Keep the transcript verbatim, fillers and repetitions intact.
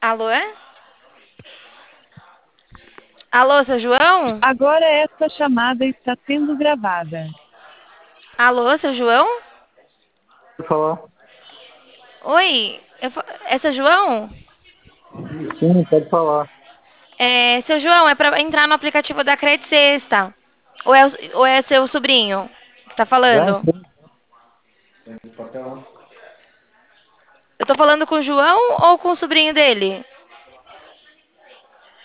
Alô, é? Alô, seu João? Agora esta chamada está sendo gravada. Alô, seu João? Pode falar. Oi, eu fa- é seu João? Sim, pode falar. É, seu João, é pra entrar no aplicativo da Credit Sexta. Ou é, o- ou é seu sobrinho que tá Já falando? entrei. Tem papelão. Eu tô falando com o João ou com o sobrinho dele?